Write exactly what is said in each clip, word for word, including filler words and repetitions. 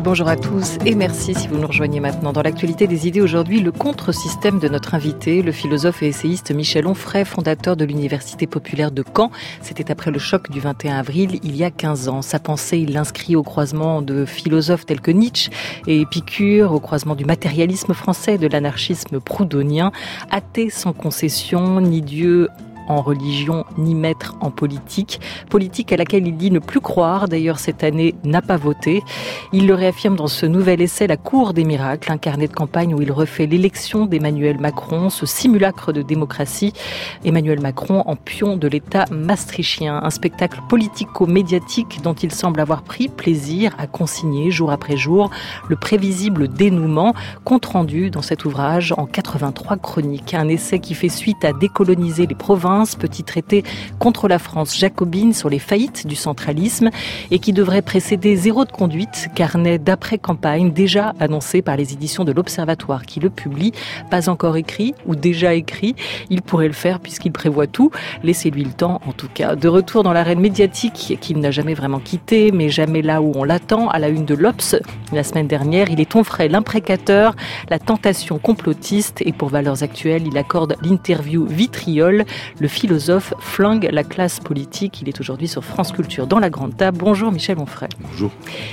bonjour à tous et merci si vous nous rejoignez maintenant. Dans l'actualité des idées aujourd'hui, le contre-système de notre invité, le philosophe et essayiste Michel Onfray, fondateur de l'Université populaire de Caen. C'était après le choc du vingt et un avril, il y a quinze ans. Sa pensée, il l'inscrit au croisement de philosophes tels que Nietzsche et Épicure, au croisement du matérialisme français et de l'anarchisme proudhonien. Athée sans concession, ni Dieu en religion, ni maître en politique. Politique à laquelle il dit ne plus croire, d'ailleurs cette année n'a pas voté. Il le réaffirme dans ce nouvel essai La Cour des miracles, un carnet de campagne où il refait l'élection d'Emmanuel Macron, ce simulacre de démocratie. Emmanuel Macron en pion de l'État maastrichtien, un spectacle politico-médiatique dont il semble avoir pris plaisir à consigner jour après jour le prévisible dénouement, compte rendu dans cet ouvrage en quatre-vingt-trois chroniques. Un essai qui fait suite à Décoloniser les provinces, petit traité contre la France jacobine sur les faillites du centralisme et qui devrait précéder Zéro de conduite, carnet d'après-campagne déjà annoncé par les éditions de l'Observatoire qui le publie, pas encore écrit ou déjà écrit. Il pourrait le faire puisqu'il prévoit tout. Laissez-lui le temps en tout cas. De retour dans l'arène médiatique qu'il n'a jamais vraiment quitté, mais jamais là où on l'attend, à la une de l'Obs la semaine dernière, il est Onfray l'imprécateur, la tentation complotiste et pour Valeurs Actuelles, il accorde l'interview vitriol. Le philosophe flingue la classe politique. Il est aujourd'hui sur France Culture dans la Grande Table. Bonjour Michel Onfray. Bonjour.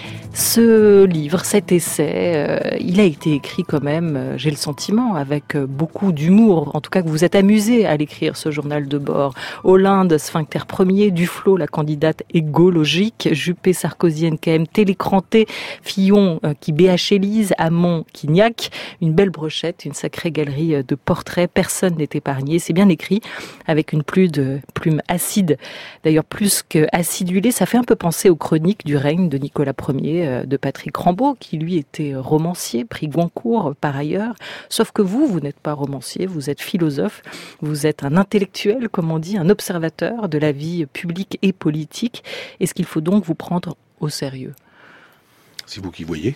Ce livre, cet essai, euh, il a été écrit quand même, euh, j'ai le sentiment, avec euh, beaucoup d'humour. En tout cas, que vous êtes amusé à l'écrire, ce journal de bord. Hollande, sphincter premier, Duflot, la candidate égologique, Juppé, Sarkozy, N K M, Télécranté, Fillon euh, qui B H Élise, Hamon qui niaque. Une belle brochette, une sacrée galerie de portraits. Personne n'est épargné. C'est bien écrit, avec une plume, de, plume acide. D'ailleurs, plus qu'acidulée, ça fait un peu penser aux chroniques du règne de Nicolas Ier, de Patrick Rambaud, qui lui était romancier, prix Goncourt par ailleurs. Sauf que vous, vous n'êtes pas romancier, vous êtes philosophe, vous êtes un intellectuel, comme on dit, un observateur de la vie publique et politique. Est-ce qu'il faut donc vous prendre au sérieux ? C'est vous qui voyez.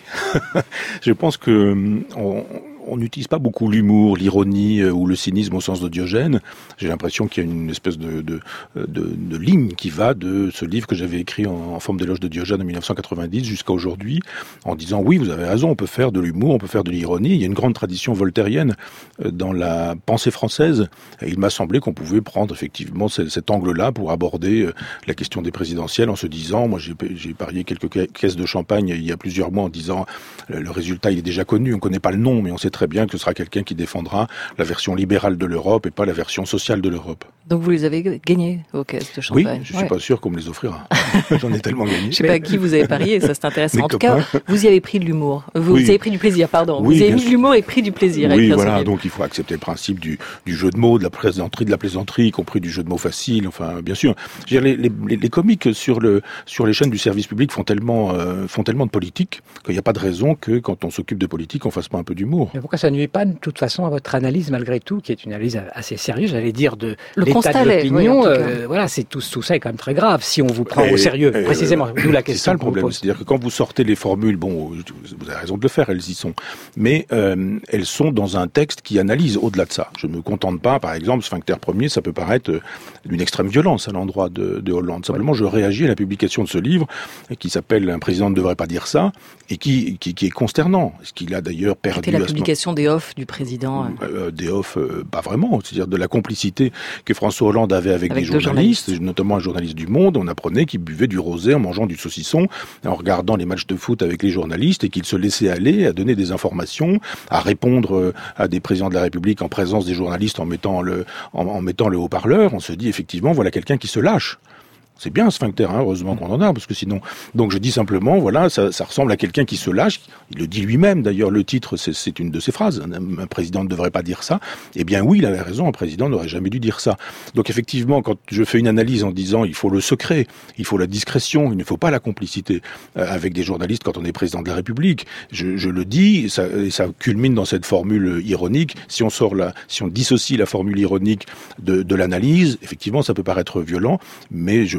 Je pense que on, on n'utilise pas beaucoup l'humour, l'ironie ou le cynisme au sens de Diogène. J'ai l'impression qu'il y a une espèce de, de, de, de ligne qui va de ce livre que j'avais écrit en, en forme d'éloge de Diogène en dix-neuf cent quatre-vingt-dix jusqu'à aujourd'hui, en disant oui, vous avez raison, on peut faire de l'humour, on peut faire de l'ironie. Il y a une grande tradition voltairienne dans la pensée française. Et il m'a semblé qu'on pouvait prendre effectivement cet angle-là pour aborder la question des présidentielles en se disant, moi j'ai, j'ai parié quelques caisses de champagne il y a plusieurs mois en disant le résultat il est déjà connu, on ne connaît pas le nom, mais on sait très bien que ce sera quelqu'un qui défendra la version libérale de l'Europe et pas la version sociale de l'Europe. Donc vous les avez gagnés aux caisses de champagne. Oui, je ne suis ouais. pas sûr qu'on me les offrira. J'en ai tellement gagné. Je ne sais pas à qui vous avez parié, ça c'est intéressant. Mes en tout copains. cas, vous y avez pris de l'humour. Vous, Oui. vous avez pris du plaisir, pardon. Oui, vous avez mis sûr. de l'humour et pris du plaisir. Oui, avec voilà, donc il faut accepter le principe du, du jeu de mots, de la plaisanterie, de la plaisanterie, y compris du jeu de mots facile, enfin, bien sûr. Je veux dire, les, les, les comiques sur, le, sur les chaînes du service public font tellement, euh, font tellement de politique qu'il n'y a pas de raison que quand on s'occupe de politique, on fasse pas un peu d'humour. Mais pourquoi ça ne nuit pas de toute façon à votre analyse malgré tout, qui est une analyse assez sérieuse, j'allais dire, de Le l'état de l'opinion. Oui, euh, voilà, c'est tout, tout ça est quand même très grave si on vous prend Et, au sérieux, et, précisément. D'où la c'est question ça le qu'on vous problème, pose. c'est-à-dire que quand vous sortez les formules, bon, vous avez raison de le faire, elles y sont, mais euh, elles sont dans un texte qui analyse au-delà de ça. Je ne me contente pas, par exemple, sphincter premier, ça peut paraître euh, d'une extrême violence à l'endroit de, de Hollande. Simplement, oui. Je réagis à la publication de ce livre qui s'appelle « Un président ne devrait pas dire ça » et qui, qui, qui est consternant. Ce qu'il a d'ailleurs perdu. C'était la publication des offs du président. Euh, des offs, euh, pas vraiment. C'est-à-dire de la complicité que François Hollande avait avec, avec des journalistes, journalistes, notamment un journaliste du Monde. On apprenait qu'il buvait du rosé en mangeant du saucisson, en regardant les matchs de foot avec les journalistes et qu'il se laissait aller à donner des informations, à répondre à des présidents de la République en présence des journalistes en mettant le, en, en mettant le haut-parleur. On se dit effectivement, voilà quelqu'un qui se lâche. C'est bien, sphincter, hein, heureusement qu'on en a, parce que sinon... Donc je dis simplement, voilà, ça, ça ressemble à quelqu'un qui se lâche, il le dit lui-même, d'ailleurs, le titre, c'est, c'est une de ses phrases, un, un président ne devrait pas dire ça. Eh bien oui, il avait raison, un président n'aurait jamais dû dire ça. Donc effectivement, quand je fais une analyse en disant, il faut le secret, il faut la discrétion, il ne faut pas la complicité euh, avec des journalistes quand on est président de la République, je, je le dis, ça, et ça culmine dans cette formule ironique, si on sort la, si on dissocie la formule ironique de, de l'analyse, effectivement, ça peut paraître violent, mais je pense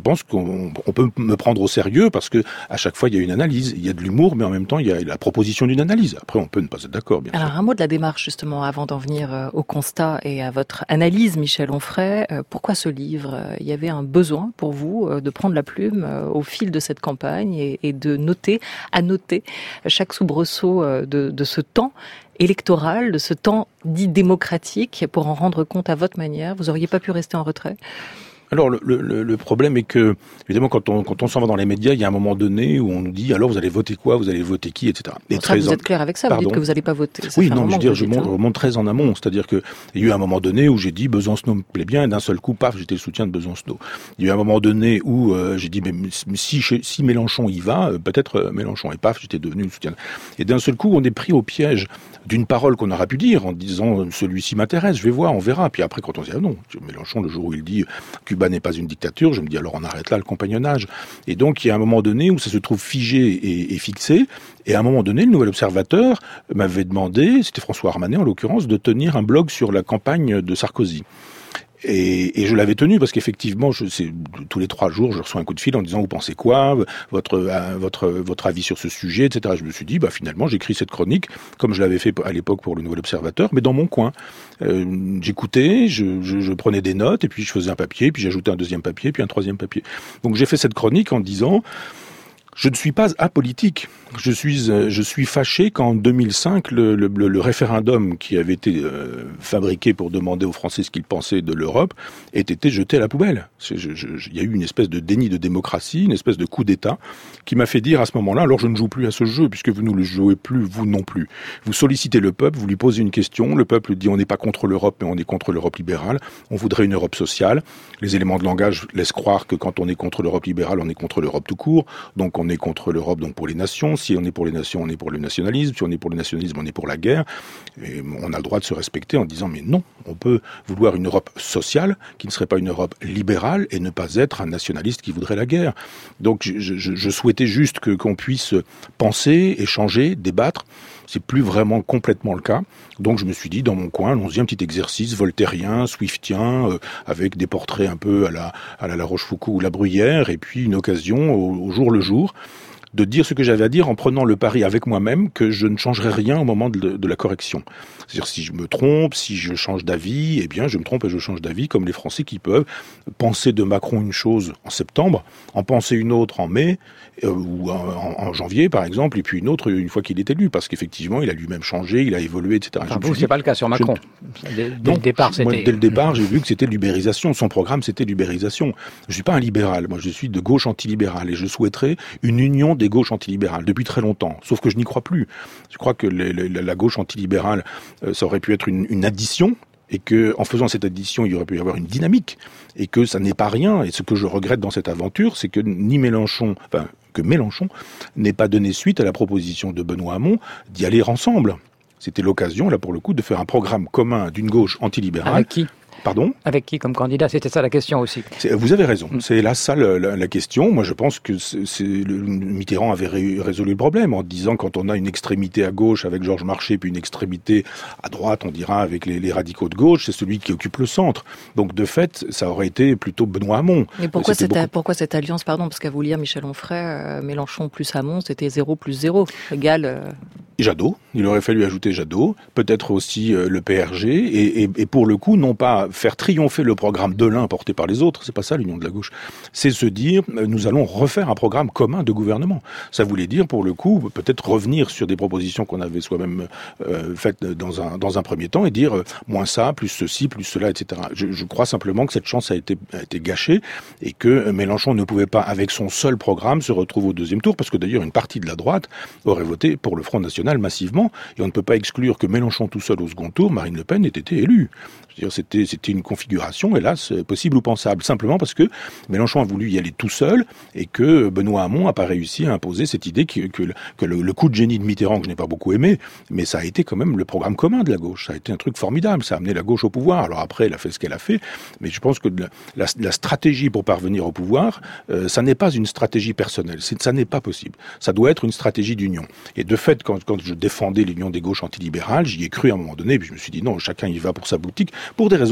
pense qu'on on peut me prendre au sérieux parce que à chaque fois il y a une analyse, il y a de l'humour, mais en même temps il y a la proposition d'une analyse. Après, on peut ne pas être d'accord, bien Alors, sûr. un mot de la démarche, justement, avant d'en venir au constat et à votre analyse, Michel Onfray. Pourquoi ce livre ? Il y avait un besoin pour vous de prendre la plume au fil de cette campagne et, et de noter, annoter chaque soubresaut de, de ce temps électoral, de ce temps dit démocratique, pour en rendre compte à votre manière. Vous n'auriez pas pu rester en retrait ? Alors le, le, le problème est que, évidemment, quand on, quand on s'en va dans les médias, il y a un moment donné où on nous dit alors vous allez voter quoi, vous allez voter qui, et cetera. Et bon, ça, vous êtes clair avec ça, Pardon. Vous dites que vous n'allez pas voter. Ça oui, non, je veux dire, je monte, remonte très en amont, c'est-à-dire que il y a eu un moment donné où j'ai dit Besancenot me plaît bien, et d'un seul coup, paf, j'étais le soutien de Besancenot. Il y a eu un moment donné où euh, j'ai dit mais si, si Mélenchon y va, euh, peut-être euh, Mélenchon, et paf, j'étais devenu le soutien. Et d'un seul coup, on est pris au piège d'une parole qu'on aurait pu dire en disant celui-ci m'intéresse, je vais voir, on verra. Puis après, quand on dit ah non, Mélenchon, le jour où il dit Cuba n'est pas une dictature, je me dis alors on arrête là le compagnonnage. Et donc il y a un moment donné où ça se trouve figé et, et fixé. Et à un moment donné, le Nouvel Observateur m'avait demandé, c'était François Armanet en l'occurrence, de tenir un blog sur la campagne de Sarkozy. Et, et je l'avais tenu parce qu'effectivement, je, c'est, tous les trois jours, je reçois un coup de fil en disant vous pensez quoi, votre euh, votre votre avis sur ce sujet, et cetera. Je me suis dit bah finalement j'écris cette chronique comme je l'avais fait à l'époque pour le Nouvel Observateur, mais dans mon coin. Euh, j'écoutais, je, je, je prenais des notes et puis je faisais un papier, puis j'ajoutais un deuxième papier, puis un troisième papier. Donc j'ai fait cette chronique en disant je ne suis pas apolitique. Je suis, je suis fâché qu'en deux mille cinq, le, le, le référendum qui avait été euh, fabriqué pour demander aux Français ce qu'ils pensaient de l'Europe ait été jeté à la poubelle. Il y a eu une espèce de déni de démocratie, une espèce de coup d'État qui m'a fait dire à ce moment-là, alors je ne joue plus à ce jeu puisque vous ne le jouez plus, vous non plus. Vous sollicitez le peuple, vous lui posez une question, le peuple dit on n'est pas contre l'Europe mais on est contre l'Europe libérale, on voudrait une Europe sociale. Les éléments de langage laissent croire que quand on est contre l'Europe libérale, on est contre l'Europe tout court, donc on est contre l'Europe donc pour les nations. Si on est pour les nations, on est pour le nationalisme. Si on est pour le nationalisme, on est pour la guerre. Et on a le droit de se respecter en disant mais non, on peut vouloir une Europe sociale qui ne serait pas une Europe libérale et ne pas être un nationaliste qui voudrait la guerre. Donc je, je, je souhaitais juste que qu'on puisse penser, échanger, débattre. C'est plus vraiment complètement le cas. Donc je me suis dit, dans mon coin, allons-y, un petit exercice voltairien, swiftien, euh, avec des portraits un peu à la, à la, la Rochefoucauld ou la Bruyère, et puis une occasion au, au jour le jour de dire ce que j'avais à dire en prenant le pari avec moi-même que je ne changerai rien au moment de, de la correction. C'est-à-dire si je me trompe, si je change d'avis, eh bien je me trompe et je change d'avis comme les Français qui peuvent penser de Macron une chose en septembre, en penser une autre en mai, euh, ou en, en janvier par exemple, et puis une autre une fois qu'il est élu, parce qu'effectivement il a lui-même changé, il a évolué, et cetera. Enfin, vous, c'est pas le cas sur Macron. Je... Dès, dès non, le départ, c'était... Moi, dès le départ, j'ai vu que c'était l'ubérisation. Son programme, c'était l'ubérisation. Je suis pas un libéral. Moi, je suis de gauche antilibérale et je souhaiterais une union des gauches antilibérales depuis très longtemps. Sauf que je n'y crois plus. Je crois que les, les, la gauche antilibérale, euh, ça aurait pu être une, une addition. Et que, en faisant cette addition, il aurait pu y avoir une dynamique, et que ça n'est pas rien. Et ce que je regrette dans cette aventure, c'est que ni Mélenchon, enfin, que Mélenchon n'ait pas donné suite à la proposition de Benoît Hamon d'y aller ensemble. C'était l'occasion, là, pour le coup, de faire un programme commun d'une gauche antilibérale. Avec qui ? Pardon ? Avec qui comme candidat ? C'était ça la question aussi. C'est, vous avez raison. C'est là ça la, la, la question. Moi, je pense que c'est, c'est, le, Mitterrand avait ré, résolu le problème en disant quand on a une extrémité à gauche avec Georges Marchais, puis une extrémité à droite, on dira avec les, les radicaux de gauche, c'est celui qui occupe le centre. Donc, de fait, ça aurait été plutôt Benoît Hamon. Mais pourquoi, cette, beaucoup... pourquoi cette alliance, pardon, parce qu'à vous lire Michel Onfray, euh, Mélenchon plus Hamon, c'était zéro plus zéro, égal... Euh... Jadot, il aurait fallu ajouter Jadot, peut-être aussi euh, le P R G, et, et, et pour le coup, non pas faire triompher le programme de l'un porté par les autres, c'est pas ça l'union de la gauche, c'est se dire, euh, nous allons refaire un programme commun de gouvernement. Ça voulait dire, pour le coup, peut-être revenir sur des propositions qu'on avait soi-même euh, faites dans un, dans un premier temps, et dire, euh, moins ça, plus ceci, plus cela, et cetera. Je, je crois simplement que cette chance a été, a été gâchée, et que Mélenchon ne pouvait pas, avec son seul programme, se retrouver au deuxième tour, parce que d'ailleurs, une partie de la droite aurait voté pour le Front National massivement, et on ne peut pas exclure que Mélenchon tout seul au second tour, Marine Le Pen ait été élue. C'est-à-dire, c'était, c'était une configuration, hélas, possible ou pensable, simplement parce que Mélenchon a voulu y aller tout seul, et que Benoît Hamon n'a pas réussi à imposer cette idée que, que, que le, le coup de génie de Mitterrand, que je n'ai pas beaucoup aimé, mais ça a été quand même le programme commun de la gauche. Ça a été un truc formidable, ça a amené la gauche au pouvoir. Alors après, elle a fait ce qu'elle a fait, mais je pense que la, la, la stratégie pour parvenir au pouvoir, euh, ça n'est pas une stratégie personnelle, c'est, ça n'est pas possible. Ça doit être une stratégie d'union. Et de fait, quand, quand je défendais l'union des gauches antilibérales, j'y ai cru à un moment donné, puis je me suis dit non, chacun y va pour sa boutique, pour des raisons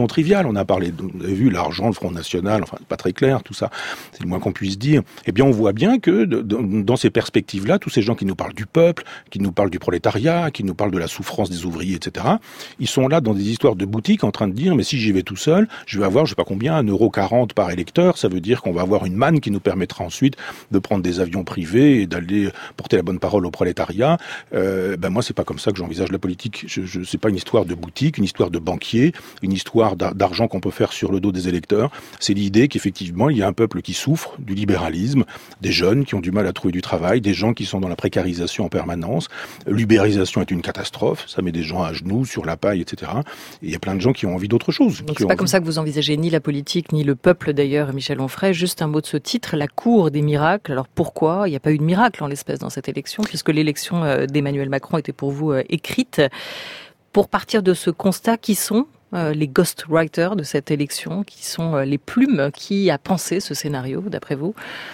questions triviales. On a parlé, de, vous avez vu, l'argent, le Front National, enfin, c'est pas très clair, tout ça. C'est le moins qu'on puisse dire. Eh bien, on voit bien que de, de, dans ces perspectives-là, tous ces gens qui nous parlent du peuple, qui nous parlent du prolétariat, qui nous parlent de la souffrance des ouvriers, et cetera, ils sont là dans des histoires de boutiques en train de dire, mais si j'y vais tout seul, je vais avoir, je sais pas combien, un euro quarante par électeur. Ça veut dire qu'on va avoir une manne qui nous permettra ensuite de prendre des avions privés et d'aller porter la bonne parole au prolétariat. Euh, ben moi, c'est pas comme ça que j'envisage la politique. Je, je, c'est pas une histoire de boutique, une histoire de banquier, une histoire d'argent qu'on peut faire sur le dos des électeurs. C'est l'idée qu'effectivement, il y a un peuple qui souffre du libéralisme, des jeunes qui ont du mal à trouver du travail, des gens qui sont dans la précarisation en permanence. L'ubérisation est une catastrophe. Ça met des gens à genoux, sur la paille, et cetera. Et il y a plein de gens qui ont envie d'autre chose. Donc c'est pas envie... comme ça que vous envisagez ni la politique, ni le peuple d'ailleurs, Michel Onfray. Juste un mot de ce titre, la cour des miracles. Alors pourquoi il n'y a pas eu de miracle en l'espèce dans cette élection, puisque l'élection d'Emmanuel Macron était pour vous écrite. Pour partir de ce constat, qui sont les ghostwriters de cette élection, qui sont les plumes qui a pensé ce scénario, d'après vous ?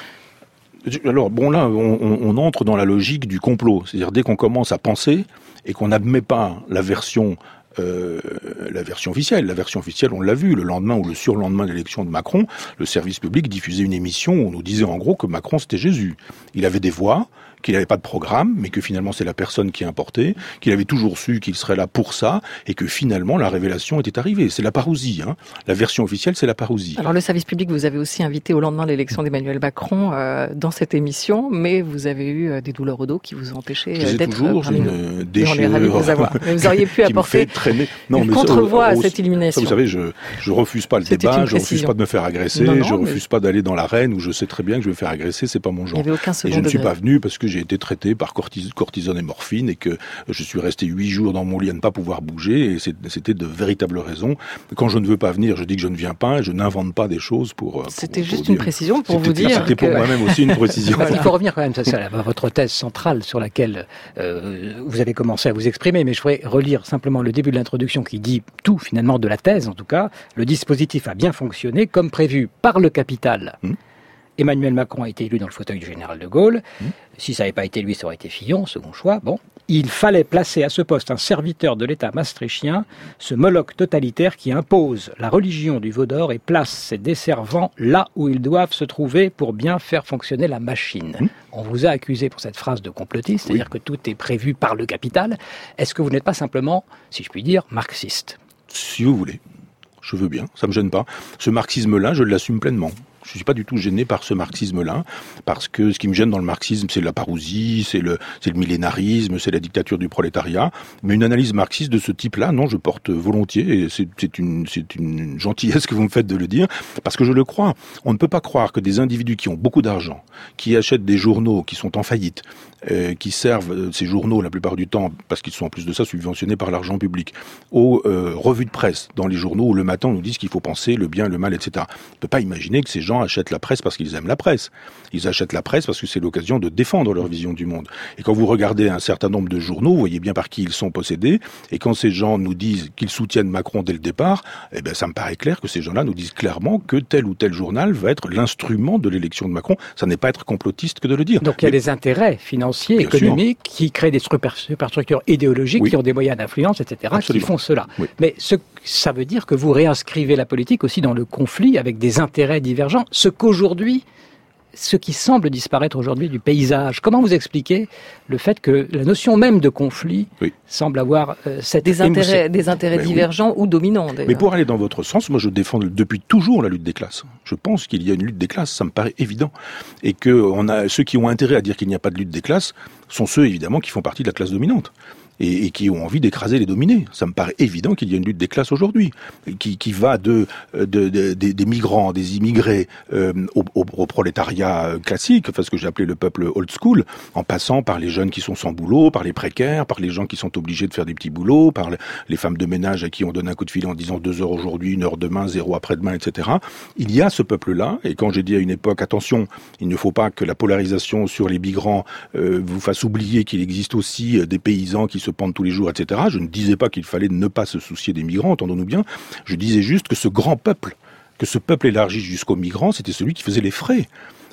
Alors, bon, là, on, on entre dans la logique du complot. C'est-à-dire, dès qu'on commence à penser et qu'on n'admet pas la version Euh, la version officielle. La version officielle, on l'a vu, le lendemain ou le surlendemain de l'élection de Macron, le service public diffusait une émission où on nous disait en gros que Macron c'était Jésus. Il avait des voix, qu'il n'avait pas de programme, mais que finalement c'est la personne qui est importée, qu'il avait toujours su qu'il serait là pour ça, et que finalement la révélation était arrivée. C'est la parousie, hein. La version officielle, c'est la parousie. Alors le service public, vous avez aussi invité au lendemain de l'élection d'Emmanuel Macron euh, dans cette émission, mais vous avez eu euh, des douleurs au dos qui vous ont empêché euh, d'être toujours, parmi une nous. déchirure. On est ravis de vous avoir. Mais vous auriez pu apporter non, une mais contre-voix ça, à cette illumination. Ça, vous savez, je, je refuse pas le C'était débat, je refuse pas de me faire agresser, non, non, je refuse mais... pas d'aller dans l'arène où je sais très bien que je vais me faire agresser, c'est pas mon genre. Il n'y avait aucun second Et je ne suis degré. pas venu parce que j'ai été traité par cortis- cortisone et morphine et que je suis resté huit jours dans mon lit à ne pas pouvoir bouger et c'était de véritables raisons. Quand je ne veux pas venir, je dis que je ne viens pas et je n'invente pas des choses pour... C'était pour, juste pour une dire. précision pour vous dire C'était que... pour moi-même aussi une précision. Il faut revenir quand même à votre thèse centrale sur laquelle euh, vous avez commencé à vous exprimer, mais je voudrais relire simplement le début de l'introduction qui dit tout finalement de la thèse en tout cas. Le dispositif a bien fonctionné comme prévu par le capital. Mmh. Emmanuel Macron a été élu dans le fauteuil du général de Gaulle. Mmh. Si ça n'avait pas été lui, ça aurait été Fillon, second choix. Bon, il fallait placer à ce poste un serviteur de l'État maastrichtien, ce Moloch totalitaire qui impose la religion du veau d'or et place ses desservants là où ils doivent se trouver pour bien faire fonctionner la machine. Mmh. On vous a accusé pour cette phrase de complotiste, c'est-à-dire oui. que tout est prévu par le capital. Est-ce que vous n'êtes pas simplement, si je puis dire, marxiste ? Si vous voulez. Je veux bien, ça me gêne pas. Ce marxisme-là, je l'assume pleinement. Je suis pas du tout gêné par ce marxisme-là, parce que ce qui me gêne dans le marxisme, c'est la parousie, c'est le, c'est le millénarisme, c'est la dictature du prolétariat. Mais une analyse marxiste de ce type-là, non, je porte volontiers, et c'est, c'est une, c'est une gentillesse que vous me faites de le dire, parce que je le crois. On ne peut pas croire que des individus qui ont beaucoup d'argent, qui achètent des journaux qui sont en faillite, euh, qui servent ces journaux la plupart du temps, parce qu'ils sont en plus de ça subventionnés par l'argent public, aux euh, revues de presse dans les journaux où le matin on nous dit ce qu'il faut penser, le bien, le mal, et cetera. On ne peut pas imaginer que ces gens achètent la presse parce qu'ils aiment la presse. Ils achètent la presse parce que c'est l'occasion de défendre leur vision du monde. Et quand vous regardez un certain nombre de journaux, vous voyez bien par qui ils sont possédés. Et quand ces gens nous disent qu'ils soutiennent Macron dès le départ, eh ben ça me paraît clair que ces gens-là nous disent clairement que tel ou tel journal va être l'instrument de l'élection de Macron. Ça n'est pas être complotiste que de le dire. Donc il y a Mais... des intérêts financiers, bien économiques, sûr. Qui créent des super, superstructures idéologiques, oui. qui ont des moyens d'influence, et cetera, Absolument. Qui font cela. Oui. Mais ce, ça veut dire que vous réinscrivez la politique aussi dans le conflit avec des intérêts divergents. Ce qu'aujourd'hui, ce qui semble disparaître aujourd'hui du paysage. Comment vous expliquez le fait que la notion même de conflit oui. semble avoir euh, cette des intérêts, des intérêts Mais divergents oui. ou dominants d'ailleurs. Mais pour aller dans votre sens, moi je défends depuis toujours la lutte des classes. Je pense qu'il y a une lutte des classes, ça me paraît évident, et que on a ceux qui ont intérêt à dire qu'il n'y a pas de lutte des classes sont ceux évidemment qui font partie de la classe dominante. Et, et qui ont envie d'écraser les dominés. Ça me paraît évident qu'il y a une lutte des classes aujourd'hui, qui, qui va de, de, de, de des migrants, des immigrés, euh, au, au, au prolétariat classique, enfin ce que j'ai appelé le peuple old school, en passant par les jeunes qui sont sans boulot, par les précaires, par les gens qui sont obligés de faire des petits boulots, par les femmes de ménage à qui on donne un coup de filet en disant deux heures aujourd'hui, une heure demain, zéro après-demain, et cetera. Il y a ce peuple-là, et quand j'ai dit à une époque, attention, il ne faut pas que la polarisation sur les migrants euh, vous fasse oublier qu'il existe aussi des paysans qui se pendent tous les jours, et cetera. Je ne disais pas qu'il fallait ne pas se soucier des migrants, entendons-nous bien. Je disais juste que ce grand peuple, que ce peuple élargi jusqu'aux migrants, c'était celui qui faisait les frais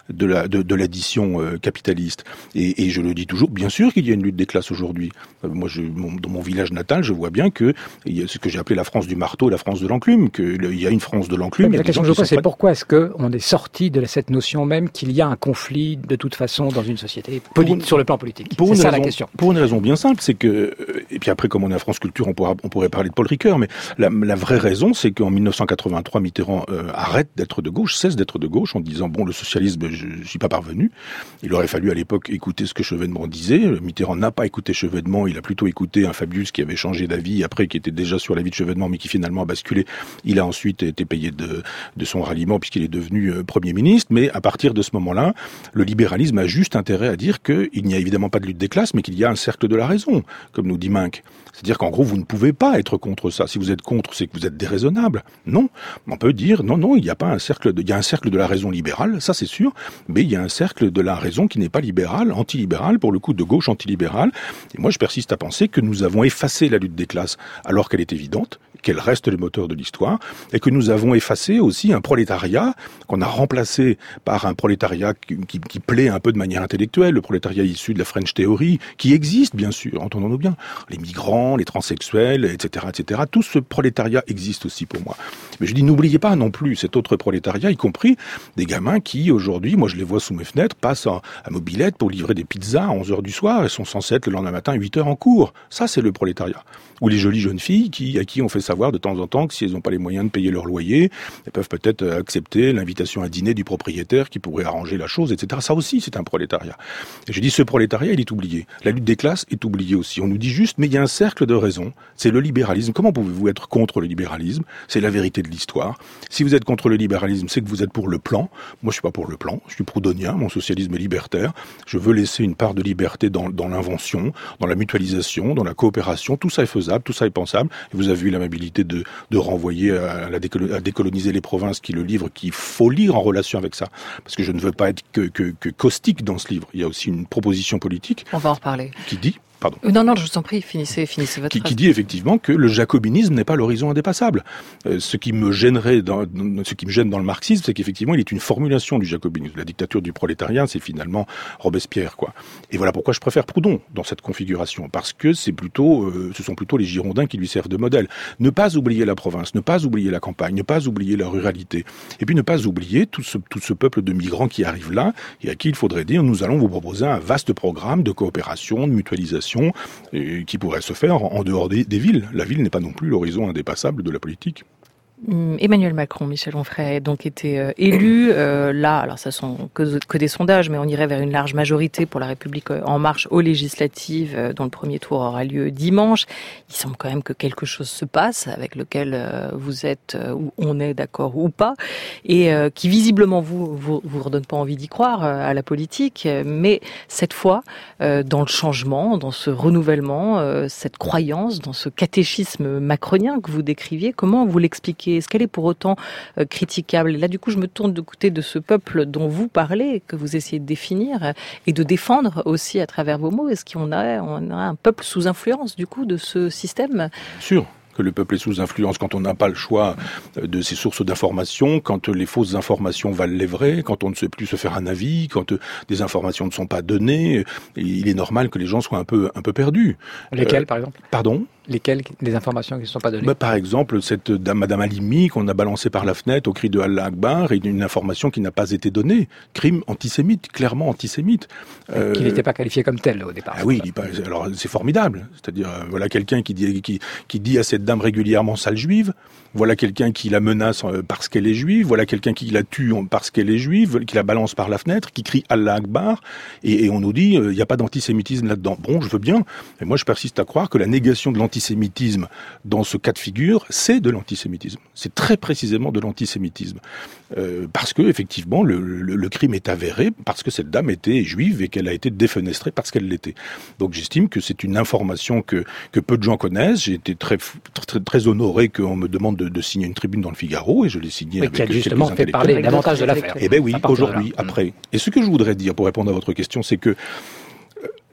de la de, de l'addition euh, capitaliste. Et, et je le dis toujours, bien sûr qu'il y a une lutte des classes aujourd'hui. Euh, moi, je, mon, dans mon village natal, je vois bien que il y a ce que j'ai appelé la France du marteau, la France de l'enclume, qu'il y a une France de l'enclume. Mais la question que je pose, c'est pas... pourquoi est-ce qu'on est sorti de cette notion même qu'il y a un conflit de toute façon dans une société poli- une, sur le plan politique. C'est ça raison, la question. Pour une raison bien simple, c'est que, et puis après, comme on est à France Culture, on, pourra, on pourrait parler de Paul Ricoeur, mais la, la vraie raison, c'est qu'en dix-neuf cent quatre-vingt-trois, Mitterrand euh, arrête d'être de gauche, cesse d'être de gauche, en disant, bon, le socialisme, je ne suis pas parvenu. Il aurait fallu à l'époque écouter ce que Chevènement disait. Mitterrand n'a pas écouté Chevènement, il a plutôt écouté un Fabius qui avait changé d'avis, après qui était déjà sur l'avis de Chevènement, mais qui finalement a basculé. Il a ensuite été payé de, de son ralliement, puisqu'il est devenu euh, Premier ministre, mais à partir de ce moment-là, le libéralisme a juste intérêt à dire qu'il n'y a évidemment pas de lutte des classes, mais qu'il y a un cercle de la raison, comme nous dit Minck. C'est-à-dire qu'en gros, vous ne pouvez pas être contre ça. Si vous êtes contre, c'est que vous êtes déraisonnable. Non. On peut dire, non, non, il n'y a pas un cercle de, il y a un cercle de la raison libérale, ça c'est sûr, mais il y a un cercle de la raison qui n'est pas libérale, antilibérale, pour le coup de gauche antilibérale. Et moi, je persiste à penser que nous avons effacé la lutte des classes, alors qu'elle est évidente, qu'elle reste le moteur de l'histoire, et que nous avons effacé aussi un prolétariat qu'on a remplacé par un prolétariat qui, qui, qui plaît un peu de manière intellectuelle, le prolétariat issu de la French Theory, qui existe bien sûr, entendons-nous bien, les migrants, les transsexuels, et cetera, et cetera. Tout ce prolétariat existe aussi pour moi. Mais je dis, n'oubliez pas non plus cet autre prolétariat, y compris des gamins qui, aujourd'hui, moi je les vois sous mes fenêtres, passent à, à mobilette pour livrer des pizzas à onze heures du soir et sont censés être le lendemain matin à huit heures en cours. Ça, c'est le prolétariat. Ou les jolies jeunes filles qui, à qui on fait savoir de temps en temps que si elles n'ont pas les moyens de payer leur loyer, elles peuvent peut-être accepter l'invitation à dîner du propriétaire qui pourrait arranger la chose, et cetera. Ça aussi, c'est un prolétariat. Et je dis, ce prolétariat, il est oublié. La lutte des classes est oubliée aussi. On nous dit juste, mais il y a un cercle de raison. C'est le libéralisme. Comment pouvez-vous être contre le libéralisme? C'est la vérité de l'histoire. Si vous êtes contre le libéralisme, c'est que vous êtes pour le plan. Moi, je suis pas pour le plan. Je suis proudhonien. Mon socialisme est libertaire. Je veux laisser une part de liberté dans, dans l'invention, dans la mutualisation, dans la coopération. Tout ça est faisable, tout ça est pensable. Et vous avez eu l'amabilité de, de renvoyer à, la décolo- à décoloniser les provinces, qui est le livre qu'il faut lire en relation avec ça. Parce que je ne veux pas être que, que, que caustique dans ce livre. Il y a aussi une proposition politique. On va en reparler. Qui dit... Pardon. Non, non, je vous en prie, finissez, finissez votre qui, phrase. Qui dit effectivement que le jacobinisme n'est pas l'horizon indépassable. Euh, ce qui me gênerait, dans, ce qui me gêne dans le marxisme, c'est qu'effectivement, il est une formulation du jacobinisme. La dictature du prolétariat, c'est finalement Robespierre, quoi. Et voilà pourquoi je préfère Proudhon dans cette configuration, parce que c'est plutôt, euh, ce sont plutôt les Girondins qui lui servent de modèle. Ne pas oublier la province, ne pas oublier la campagne, ne pas oublier la ruralité, et puis ne pas oublier tout ce, tout ce peuple de migrants qui arrive là et à qui il faudrait dire, nous allons vous proposer un vaste programme de coopération, de mutualisation, et qui pourrait se faire en dehors des, des villes. La ville n'est pas non plus l'horizon indépassable de la politique. Emmanuel Macron, Michel Onfray, a donc été euh, élu. Euh, là, alors ça sont que, que des sondages, mais on irait vers une large majorité pour La République En Marche aux législatives, euh, dont le premier tour aura lieu dimanche. Il semble quand même que quelque chose se passe, avec lequel euh, vous êtes, euh, ou on est d'accord ou pas, et euh, qui visiblement vous vous, vous redonne pas envie d'y croire euh, à la politique. Mais cette fois, euh, dans le changement, dans ce renouvellement, euh, cette croyance, dans ce catéchisme macronien que vous décriviez, comment vous l'expliquez ? Est-ce qu'elle est pour autant euh, critiquable? Et là, du coup, je me tourne du côté de ce peuple dont vous parlez, que vous essayez de définir euh, et de défendre aussi à travers vos mots. Est-ce qu'on a, on a un peuple sous influence, du coup, de ce système? Bien sûr que le peuple est sous influence quand on n'a pas le choix de ses sources d'information, quand les fausses informations valent les vraies, quand on ne sait plus se faire un avis, quand des informations ne sont pas données. Il est normal que les gens soient un peu, un peu perdus. Lesquelles, euh, par exemple? Pardon? Lesquelles, les informations qui ne sont pas données? Bah, par exemple, cette dame, Madame Halimi, qu'on a balancée par la fenêtre au cri de Allah Akbar, et une information qui n'a pas été donnée. Crime antisémite, clairement antisémite. Euh, qui n'était pas qualifié comme tel au départ. Ah oui, il, alors c'est formidable. C'est-à-dire, euh, voilà quelqu'un qui dit, qui, qui dit à cette dame régulièrement sale juive, voilà quelqu'un qui la menace parce qu'elle est juive, voilà quelqu'un qui la tue parce qu'elle est juive, qui la balance par la fenêtre, qui crie Allah Akbar, et, et on nous dit, il euh, n'y a pas d'antisémitisme là-dedans. Bon, je veux bien, mais moi je persiste à croire que la négation de l'antisémitisme Antisémitisme dans ce cas de figure, c'est de l'antisémitisme. C'est très précisément de l'antisémitisme. Euh, parce que, effectivement, le, le, le crime est avéré parce que cette dame était juive et qu'elle a été défenestrée parce qu'elle l'était. Donc j'estime que c'est une information que, que peu de gens connaissent. J'ai été très, très, très honoré qu'on me demande de, de signer une tribune dans le Figaro, et je l'ai signé avec quelques intellectuels. Qui a justement fait parler davantage de l'affaire. Eh bien oui, aujourd'hui, après. Et ce que je voudrais dire, pour répondre à votre question, c'est que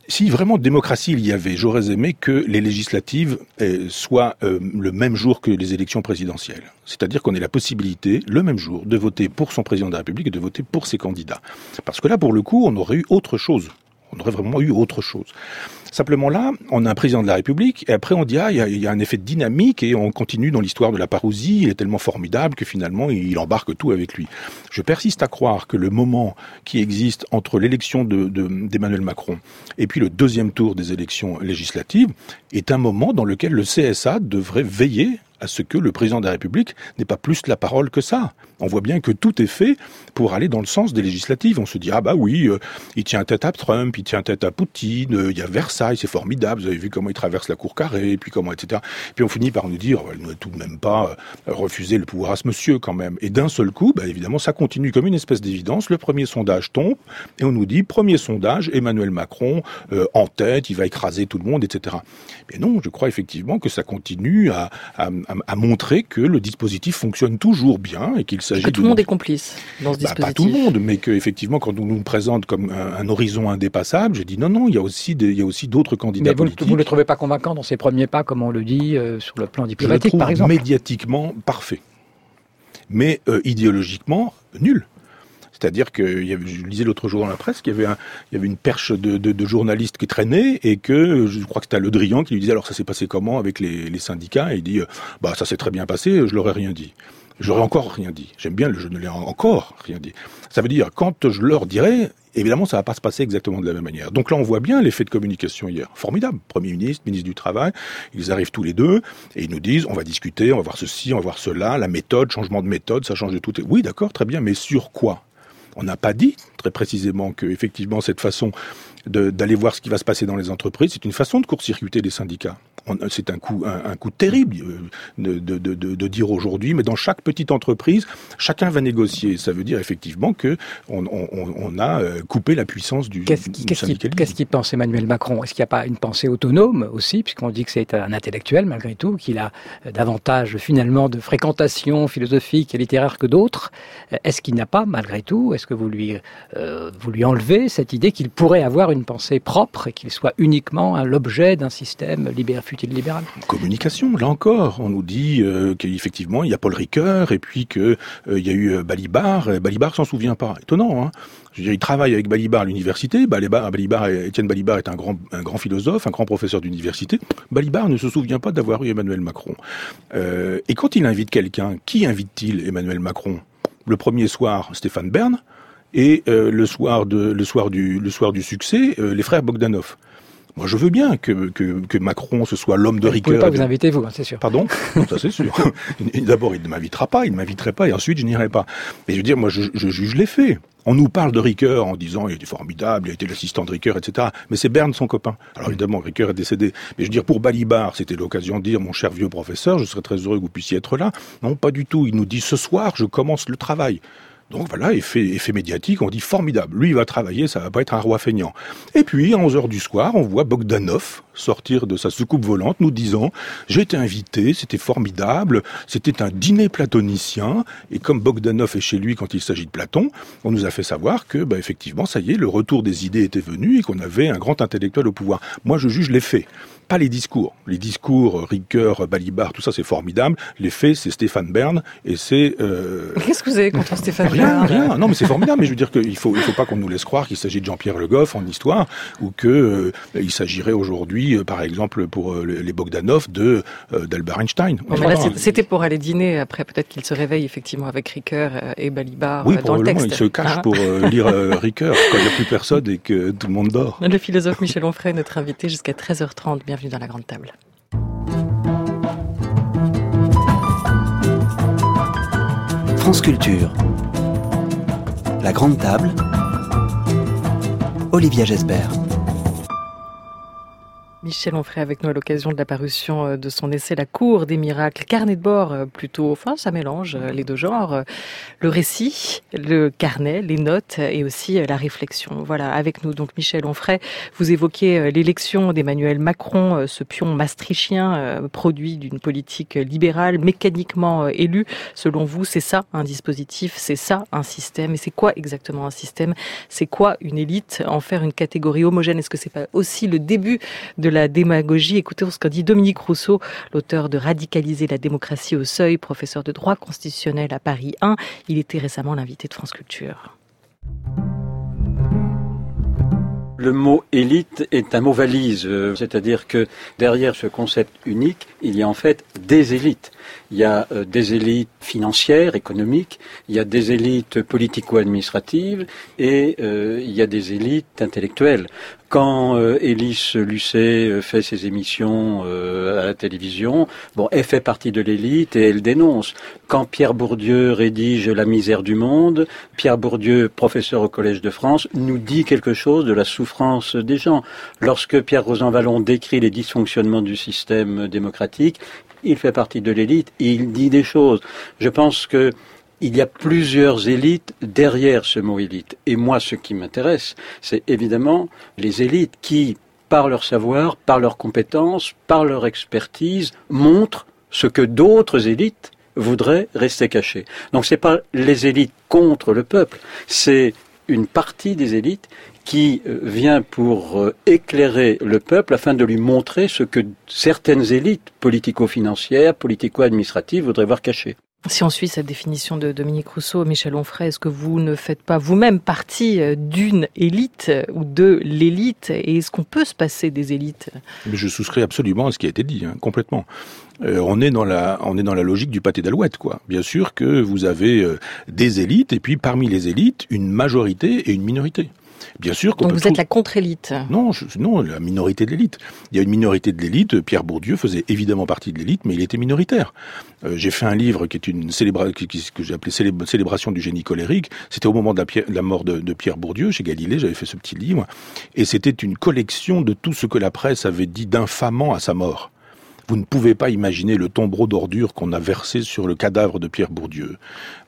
Si vraiment démocratie il y avait, j'aurais aimé que les législatives euh, soient euh, le même jour que les élections présidentielles. C'est-à-dire qu'on ait la possibilité, le même jour, de voter pour son président de la République et de voter pour ses candidats. Parce que là, pour le coup, on aurait eu autre chose. On aurait vraiment eu autre chose. Simplement là, on a un président de la République, et après on dit, ah, il y a, y a un effet de dynamique, et on continue dans l'histoire de la parousie, il est tellement formidable que finalement, il embarque tout avec lui. Je persiste à croire que le moment qui existe entre l'élection de, de, d'Emmanuel Macron et puis le deuxième tour des élections législatives est un moment dans lequel le C S A devrait veiller à ce que le président de la République n'ait pas plus la parole que ça. On voit bien que tout est fait pour aller dans le sens des législatives. On se dit, ah bah oui, euh, il tient tête à Trump, il tient tête à Poutine, euh, il y a Versailles, c'est formidable, vous avez vu comment il traverse la cour carrée, et puis comment, et cetera. Puis on finit par nous dire, elle ne tout de même pas euh, refuser le pouvoir à ce monsieur quand même. Et d'un seul coup, bah, évidemment, ça continue comme une espèce d'évidence. Le premier sondage tombe, et on nous dit, premier sondage, Emmanuel Macron euh, en tête, il va écraser tout le monde, et cetera. Mais non, je crois effectivement que ça continue à, à, à montrer que le dispositif fonctionne toujours bien et qu'il s'agit que tout de... le monde est complice dans ce bah, dispositif. Pas tout le monde, mais qu'effectivement, quand on nous présente comme un, un horizon indépassable, je dis non, non, il y a aussi, des, il y a aussi d'autres candidats mais vous, politiques. vous ne le trouvez pas convaincant dans ses premiers pas, comme on le dit, euh, sur le plan diplomatique, je le par exemple? Médiatiquement parfait, mais euh, idéologiquement nul. C'est-à-dire que, il y avait, je lisais l'autre jour dans la presse qu'il y avait, un, il y avait une perche de, de, de journalistes qui traînait et que, je crois que c'était Le Drian qui lui disait alors ça s'est passé comment avec les, les syndicats, et il dit bah ça s'est très bien passé, je leur ai rien dit. J'aurais encore rien dit. J'aime bien le je ne l'ai encore rien dit. Ça veut dire, quand je leur dirai, évidemment, ça va pas se passer exactement de la même manière. Donc là, on voit bien l'effet de communication hier. Formidable. Premier ministre, ministre du Travail, ils arrivent tous les deux et ils nous disent, on va discuter, on va voir ceci, on va voir cela, la méthode, changement de méthode, ça change de tout. Oui, d'accord, très bien, mais sur quoi ? On n'a pas dit très précisément que, effectivement, cette façon de, d'aller voir ce qui va se passer dans les entreprises, c'est une façon de court-circuiter les syndicats. On, c'est un coup, un, un coup terrible de, de, de, de, de dire aujourd'hui, mais dans chaque petite entreprise, chacun va négocier. Ça veut dire effectivement que on, on, on a coupé la puissance du, qu'est-ce, du qu'est-ce syndicalisme. Qu'est-ce qu'il pense Emmanuel Macron ? Est-ce qu'il n'y a pas une pensée autonome aussi, puisqu'on dit que c'est un intellectuel malgré tout, qu'il a davantage finalement de fréquentation philosophique et littéraire que d'autres ? Est-ce qu'il n'a pas, malgré tout, est-ce que vous lui, euh, vous lui enlevez cette idée qu'il pourrait avoir une pensée propre et qu'il soit uniquement l'objet d'un système libéral, fut-il libéral ? Communication, là encore, on nous dit euh, qu'effectivement il y a Paul Ricoeur et puis qu'il euh, y a eu Balibar. Balibar s'en souvient pas. Étonnant, hein. Je veux dire, il travaille avec Balibar à l'université. Balibar, Balibar, Étienne Balibar est un grand, un grand philosophe, un grand professeur d'université. Balibar ne se souvient pas d'avoir eu Emmanuel Macron. Euh, et quand il invite quelqu'un, qui invite-t-il Emmanuel Macron ? Le premier soir, Stéphane Bern. Et euh, le soir de le soir du le soir du succès, euh, les frères Bogdanov. Moi, je veux bien que que, que Macron ce soit l'homme de Ricoeur. Vous ne pouvez pas vous inviter, vous, hein, c'est sûr. Pardon ? Non, ça c'est sûr. D'abord, il ne m'invitera pas, il ne m'inviterait pas, et ensuite, je n'irai pas. Mais je veux dire, moi, je, je juge les faits. On nous parle de Ricoeur en disant il était formidable, il a été l'assistant de Ricoeur, et cetera. Mais c'est Bern son copain. Alors évidemment, Ricoeur est décédé. Mais je veux dire, pour Balibar, c'était l'occasion de dire mon cher vieux professeur, je serais très heureux que vous puissiez être là. Non, pas du tout. Il nous dit ce soir, je commence le travail. Donc voilà, effet, effet médiatique, on dit formidable. Lui, il va travailler, ça va pas être un roi feignant. Et puis, à onze heures du soir, on voit Bogdanov sortir de sa soucoupe volante nous disant « J'ai été invité, c'était formidable, c'était un dîner platonicien. » Et comme Bogdanov est chez lui quand il s'agit de Platon, on nous a fait savoir que, bah, effectivement, ça y est, le retour des idées était venu et qu'on avait un grand intellectuel au pouvoir. Moi, je juge les faits. Pas les discours. Les discours, Ricoeur, Balibar, tout ça, c'est formidable. Les faits, c'est Stéphane Bern et c'est... Euh... Qu'est-ce que vous avez contre Stéphane Bern ? Rien, rien. Non, mais c'est formidable. Mais je veux dire qu'il faut, il faut pas qu'on nous laisse croire qu'il s'agit de Jean-Pierre Le Goff en histoire ou que euh, il s'agirait aujourd'hui, euh, par exemple, pour euh, les Bogdanov, de euh, d'Albert Einstein. Bon, mais là, c'était pour aller dîner. Après, peut-être qu'il se réveille effectivement avec Ricoeur et Balibar oui, euh, dans le texte. Il se cache ah. pour euh, lire euh, Ricoeur quand il n'y a plus personne et que tout le monde dort. Le philosophe Michel Onfray, notre invité jusqu'à treize heures trente. Bienvenue dans la Grande Table. France Culture. La Grande Table. Olivia Gesbert. Michel Onfray avec nous à l'occasion de la parution de son essai La Cour des miracles, carnet de bord plutôt, enfin ça mélange les deux genres, le récit, le carnet, les notes et aussi la réflexion. Voilà, avec nous donc Michel Onfray, vous évoquez l'élection d'Emmanuel Macron, ce pion maastrichtien, produit d'une politique libérale, mécaniquement élu. Selon vous, c'est ça un dispositif, c'est ça un système, et c'est quoi exactement un système? C'est quoi une élite? En faire une catégorie homogène, est-ce que c'est pas aussi le début de la démagogie? Écoutez ce qu'a dit Dominique Rousseau, l'auteur de Radicaliser la démocratie au seuil, professeur de droit constitutionnel à Paris un. Il était récemment l'invité de France Culture. Le mot élite est un mot valise, c'est-à-dire que derrière ce concept unique, il y a en fait des élites. Il y a euh, des élites financières, économiques, il y a des élites politico-administratives et euh, il y a des élites intellectuelles. Quand euh, Élise Lucet euh, fait ses émissions euh, à la télévision, bon, elle fait partie de l'élite et elle dénonce. Quand Pierre Bourdieu rédige La misère du monde, Pierre Bourdieu, professeur au Collège de France, nous dit quelque chose de la souffrance des gens. Lorsque Pierre Rosanvallon décrit les dysfonctionnements du système démocratique, il fait partie de l'élite et il dit des choses. Je pense que il y a plusieurs élites derrière ce mot élite. Et moi, ce qui m'intéresse, c'est évidemment les élites qui, par leur savoir, par leurs compétences, par leur expertise, montrent ce que d'autres élites voudraient rester cachées. Donc c'est pas les élites contre le peuple, c'est une partie des élites qui vient pour éclairer le peuple afin de lui montrer ce que certaines élites politico-financières, politico-administratives voudraient voir caché. Si on suit cette définition de Dominique Rousseau, Michel Onfray, est-ce que vous ne faites pas vous-même partie d'une élite ou de l'élite? Et est-ce qu'on peut se passer des élites? Mais je souscris absolument à ce qui a été dit, hein, complètement. Euh, on est dans la, on est dans la logique du pâté d'alouette, quoi. Bien sûr que vous avez euh, des élites, et puis parmi les élites, une majorité et une minorité. Bien sûr qu'on Donc peut vous trouver... êtes la contre-élite. Non, je... non, la minorité de l'élite. Il y a une minorité de l'élite. Pierre Bourdieu faisait évidemment partie de l'élite, mais il était minoritaire. Euh, j'ai fait un livre qui est une célébration que j'ai appelé Célé... Célébration du génie colérique. C'était au moment de la, Pierre... de la mort de... de Pierre Bourdieu chez Galilée. J'avais fait ce petit livre, et c'était une collection de tout ce que la presse avait dit d'infamant à sa mort. Vous ne pouvez pas imaginer le tombereau d'ordures qu'on a versé sur le cadavre de Pierre Bourdieu.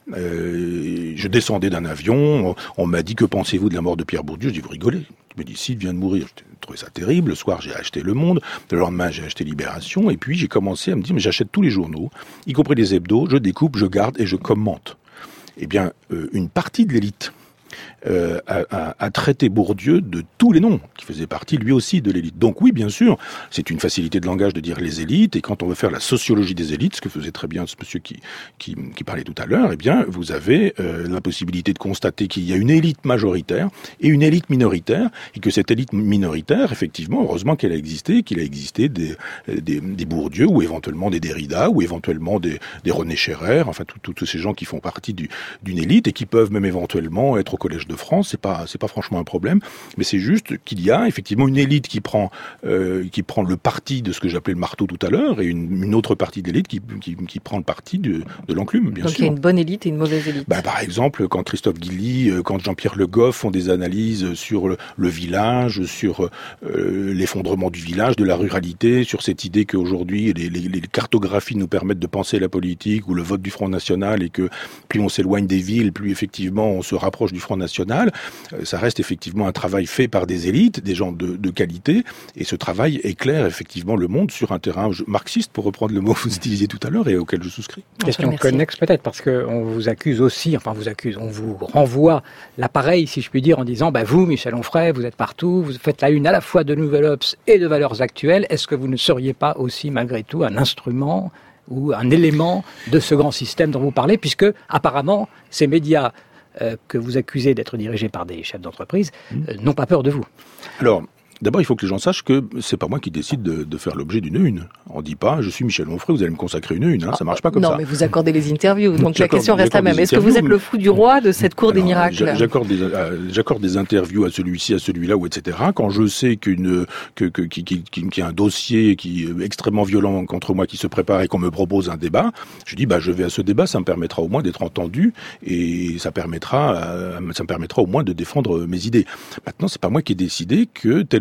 Euh, je descendais d'un avion, on, on m'a dit « Que pensez-vous de la mort de Pierre Bourdieu ?» Je dis « Vous rigolez ?» Je me dis « Si, il vient de mourir. » J'ai trouvé ça terrible. Le soir, j'ai acheté Le Monde. Le lendemain, j'ai acheté Libération. Et puis, j'ai commencé à me dire « Mais j'achète tous les journaux, y compris les hebdos, je découpe, je garde et je commente. » Eh bien, euh, une partie de l'élite Euh, a, a, a traité Bourdieu de tous les noms, qui faisait partie lui aussi de l'élite. Donc oui, bien sûr, c'est une facilité de langage de dire les élites, et quand on veut faire la sociologie des élites, ce que faisait très bien ce monsieur qui, qui, qui parlait tout à l'heure, eh bien, vous avez euh, la possibilité de constater qu'il y a une élite majoritaire et une élite minoritaire, et que cette élite minoritaire, effectivement, heureusement qu'elle a existé, qu'il a existé des, des, des Bourdieu, ou éventuellement des Derrida, ou éventuellement des, des René Scherrer, enfin tous ces gens qui font partie du, d'une élite, et qui peuvent même éventuellement être au Collège de France, c'est pas c'est pas franchement un problème, mais c'est juste qu'il y a effectivement une élite qui prend euh, qui prend le parti de ce que j'appelais le marteau tout à l'heure, et une, une autre partie de l'élite qui, qui qui prend le parti de, de l'enclume, bien Donc sûr. Donc il y a une bonne élite et une mauvaise élite. Bah, par exemple, quand Christophe Guilly, quand Jean-Pierre Le Goff font des analyses sur le, le village, sur euh, l'effondrement du village, de la ruralité, sur cette idée qu'aujourd'hui les, les, les cartographies nous permettent de penser la politique ou le vote du Front National, et que plus on s'éloigne des villes, plus effectivement on se rapproche du Front National. Ça reste effectivement un travail fait par des élites, des gens de, de qualité, et ce travail éclaire effectivement le monde sur un terrain marxiste, pour reprendre le mot que vous utilisiez tout à l'heure et auquel je souscris. Question connexe peut-être, parce qu'on vous accuse aussi, enfin vous accuse, on vous renvoie l'appareil, si je puis dire, en disant bah, vous, Michel Onfray, vous êtes partout, vous faites la une à la fois de Nouvelle Obs et de Valeurs Actuelles. Est-ce que vous ne seriez pas aussi malgré tout un instrument ou un élément de ce grand système dont vous parlez, puisque apparemment ces médias Euh, que vous accusez d'être dirigés par des chefs d'entreprise, euh, n'ont pas peur de vous. Alors, d'abord, il faut que les gens sachent que c'est pas moi qui décide de, de faire l'objet d'une une. On dit pas, je suis Michel Onfray, vous allez me consacrer une une, hein, ça marche pas comme non, ça. Non, mais vous accordez les interviews, donc j'accorde, la question reste la même. Est-ce que vous êtes le fou du roi de cette cour Alors, des miracles? J'accorde des, euh, j'accorde des interviews à celui-ci, à celui-là, ou et cetera. Quand je sais qu'une, que, que, qu'il qui, qui, qui y a un dossier qui est extrêmement violent contre moi qui se prépare et qu'on me propose un débat, je dis, bah, je vais à ce débat, ça me permettra au moins d'être entendu, et ça permettra, euh, ça me permettra au moins de défendre mes idées. Maintenant, c'est pas moi qui ai décidé que tel ou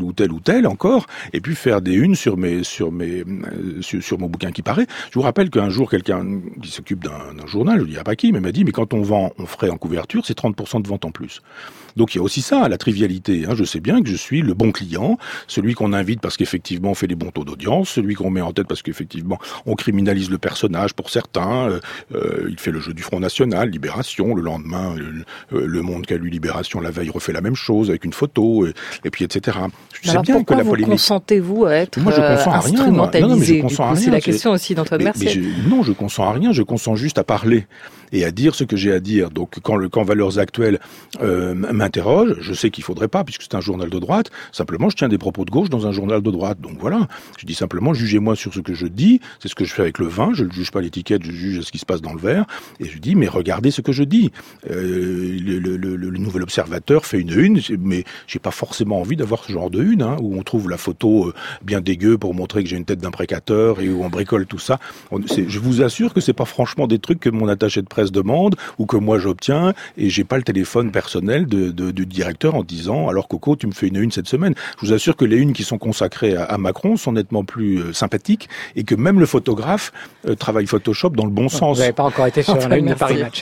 ou tel ou tel encore, et puis faire des unes sur mes sur mes sur, sur mon bouquin qui paraît. Je vous rappelle qu'un jour quelqu'un qui s'occupe d'un, d'un journal, je ne dirai pas qui, mais m'a dit mais quand on vend, on ferait en couverture, c'est trente pour cent de vente en plus. Donc il y a aussi ça, la trivialité. Hein. Je sais bien que je suis le bon client, celui qu'on invite parce qu'effectivement on fait des bons taux d'audience, celui qu'on met en tête parce qu'effectivement on criminalise le personnage pour certains. Euh, euh, il fait le jeu du Front National, Libération, le lendemain le, le Monde qu'a lu Libération la veille refait la même chose avec une photo et, et puis et cetera. Je sais bien que la polémique. Consentez-vous à être moi, je consens à rien, instrumentalisé non, non, mais je consens à rien. C'est la question aussi d'Antoine Mercier. Mais, mais je, non, je consens à rien. Je consens juste à parler et à dire ce que j'ai à dire. Donc quand, le, quand Valeurs Actuelles euh, m'interroge, je sais qu'il faudrait pas, puisque c'est un journal de droite, simplement je tiens des propos de gauche dans un journal de droite. Donc voilà, je dis simplement jugez-moi sur ce que je dis, c'est ce que je fais avec le vin, je ne juge pas l'étiquette, je juge ce qui se passe dans le verre, et je dis mais regardez ce que je dis. Euh, le, le, le, le Nouvel Observateur fait une une, mais j'ai pas forcément envie d'avoir ce genre de une, hein, où on trouve la photo bien dégueu pour montrer que j'ai une tête d'imprécateur et où on bricole tout ça. On, c'est, je vous assure que c'est pas franchement des trucs que mon attaché de presse demande ou que moi j'obtiens, et j'ai pas le téléphone personnel de, de, du directeur en disant alors Coco tu me fais une une cette semaine. Je vous assure que les unes qui sont consacrées à, à Macron sont nettement plus euh, sympathiques et que même le photographe euh, travaille Photoshop dans le bon sens. Vous n'avez pas encore été sur la une de Paris Match.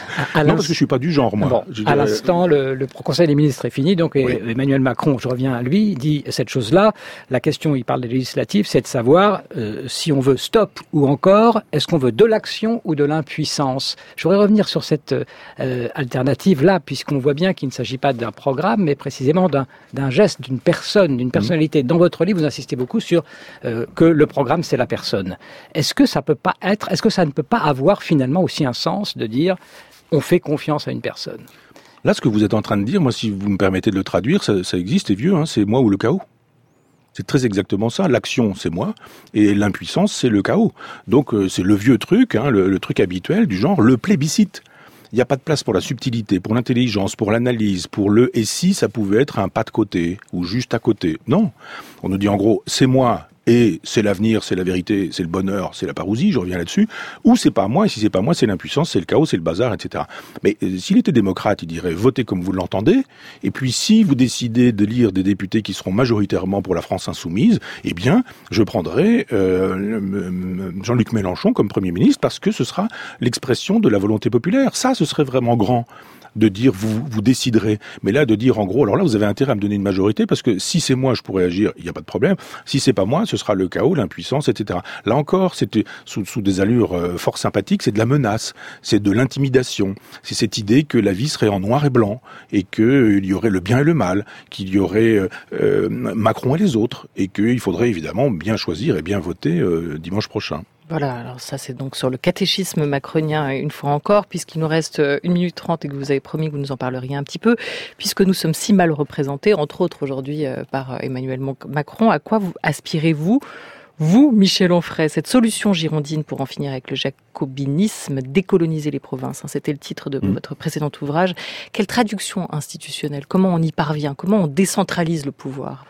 à non parce que je suis pas du genre moi. Bon, je à l'instant le, le Conseil des ministres est fini donc oui. Emmanuel Macron, je reviens à lui, dit cette chose-là. La question, il parle des législatives, c'est de savoir euh, si on veut stop ou encore est-ce qu'on veut de l'action ou de l'impuissance. Je voudrais revenir sur cette euh, alternative-là, puisqu'on voit bien qu'il ne s'agit pas d'un programme, mais précisément d'un, d'un geste, d'une personne, d'une personnalité. Dans votre livre, vous insistez beaucoup sur euh, que le programme, c'est la personne. Est-ce que ça peut pas être, est-ce que ça ne peut pas avoir finalement aussi un sens de dire on fait confiance à une personne? Là, ce que vous êtes en train de dire, moi, si vous me permettez de le traduire, ça, ça existe, c'est vieux, hein, c'est moi ou le chaos. C'est très exactement ça. L'action, c'est moi, et l'impuissance, c'est le chaos. Donc, euh, c'est le vieux truc, hein, le, le truc habituel du genre le plébiscite. Il n'y a pas de place pour la subtilité, pour l'intelligence, pour l'analyse, pour le « et si ça pouvait être un pas de côté » ou juste à côté. Non. On nous dit en gros, c'est moi, et c'est l'avenir, c'est la vérité, c'est le bonheur, c'est la parousie, je reviens là-dessus, ou c'est pas moi, et si c'est pas moi, c'est l'impuissance, c'est le chaos, c'est le bazar, et cetera. Mais euh, s'il était démocrate, il dirait votez comme vous l'entendez, et puis si vous décidez de lire des députés qui seront majoritairement pour la France insoumise, eh bien, je prendrai euh, Jean-Luc Mélenchon comme Premier ministre, parce que ce sera l'expression de la volonté populaire. Ça, ce serait vraiment grand. De dire vous vous déciderez, mais là de dire en gros alors là vous avez intérêt à me donner une majorité parce que si c'est moi je pourrais agir, il n'y a pas de problème. Si c'est pas moi, ce sera le chaos, l'impuissance, et cetera. Là encore, c'était sous, sous des allures euh, fort sympathiques, c'est de la menace, c'est de l'intimidation, c'est cette idée que la vie serait en noir et blanc et que euh, il y aurait le bien et le mal, qu'il y aurait euh, euh, Macron et les autres et qu'il faudrait évidemment bien choisir et bien voter euh, dimanche prochain. Voilà, alors ça c'est donc sur le catéchisme macronien une fois encore, puisqu'il nous reste une minute trente et que vous avez promis que vous nous en parleriez un petit peu, puisque nous sommes si mal représentés, entre autres aujourd'hui par Emmanuel Macron. À quoi vous aspirez-vous, vous, Michel Onfray, cette solution girondine pour en finir avec le jacobinisme, décoloniser les provinces, hein, c'était le titre de mmh. votre précédent ouvrage. Quelle traduction institutionnelle? Comment on y parvient? Comment on décentralise le pouvoir?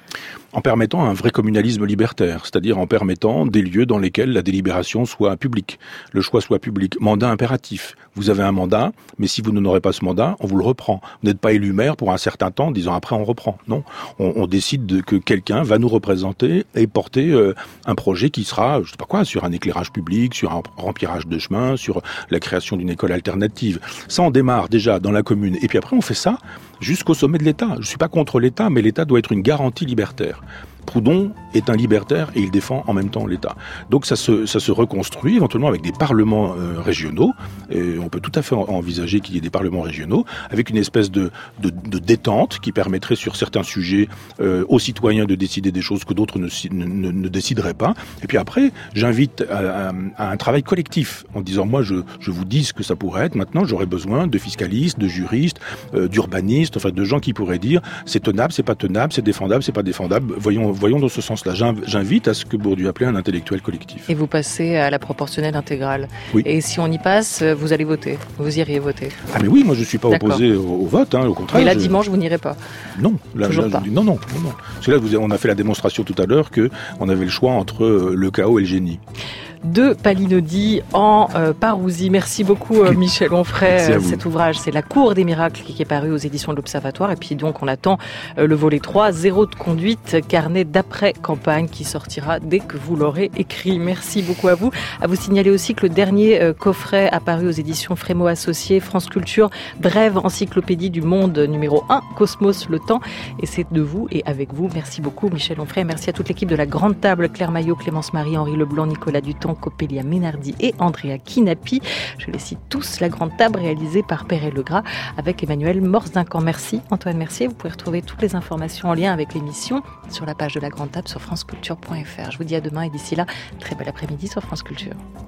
En permettant un vrai communalisme libertaire, c'est-à-dire en permettant des lieux dans lesquels la délibération soit publique, le choix soit public, mandat impératif. Vous avez un mandat, mais si vous n'aurez pas ce mandat, on vous le reprend. Vous n'êtes pas élu maire pour un certain temps, disant après on reprend. Non, on, on décide de, que quelqu'un va nous représenter et porter euh, un projet qui sera, je sais pas quoi, sur un éclairage public, sur un remplissage de chemin, sur la création d'une école alternative. Ça, on démarre déjà dans la commune. Et puis après, on fait ça jusqu'au sommet de l'État. Je suis pas contre l'État, mais l'État doit être une garantie libertaire. Proudhon est un libertaire et il défend en même temps l'État. Donc ça se, ça se reconstruit éventuellement avec des parlements euh, régionaux. Et on peut tout à fait envisager qu'il y ait des parlements régionaux avec une espèce de, de, de détente qui permettrait sur certains sujets euh, aux citoyens de décider des choses que d'autres ne, ne, ne décideraient pas. Et puis après, j'invite à, à, à un travail collectif en disant moi je, je vous dis ce que ça pourrait être. Maintenant j'aurais besoin de fiscalistes, de juristes, euh, d'urbanistes, enfin de gens qui pourraient dire c'est tenable, c'est pas tenable, c'est défendable, c'est pas défendable. Voyons Voyons dans ce sens-là. J'invite à ce que Bourdieu appelait un intellectuel collectif. Et vous passez à la proportionnelle intégrale. Oui. Et si on y passe, vous allez voter. Vous iriez voter. Ah mais oui, moi je ne suis pas D'accord. opposé au, au vote, hein, au contraire. Mais là, je... dimanche, vous n'irez pas. Non. Là, Toujours là, pas. Dis, non, non, non, non. Parce que là, vous, on a fait la démonstration tout à l'heure qu'on avait le choix entre le chaos et le génie. de Palinodi en euh, parousie. Merci beaucoup euh, Michel Onfray. Euh, cet ouvrage, c'est La Cour des miracles qui est paru aux éditions de l'Observatoire. Et puis donc on attend euh, le volet trois, Zéro de conduite, carnet d'après-campagne qui sortira dès que vous l'aurez écrit. Merci beaucoup à vous. À vous signaler aussi que le dernier euh, coffret apparu aux éditions Frémaux Associés, France Culture, brève encyclopédie du monde numéro un, Cosmos, le temps. Et c'est de vous et avec vous. Merci beaucoup Michel Onfray. Merci à toute l'équipe de La Grande Table, Claire Maillot, Clémence Marie, Henri Leblanc, Nicolas Dutemps, Coppelia Ménardi et Andrea Kinapi. Je les cite tous. La Grande Table réalisée par Perret Legras avec Emmanuel Morzincan. Merci Antoine Mercier. Vous pouvez retrouver toutes les informations en lien avec l'émission sur la page de La Grande Table sur franceculture point f r. Je vous dis à demain et d'ici là, très bel après-midi sur France Culture.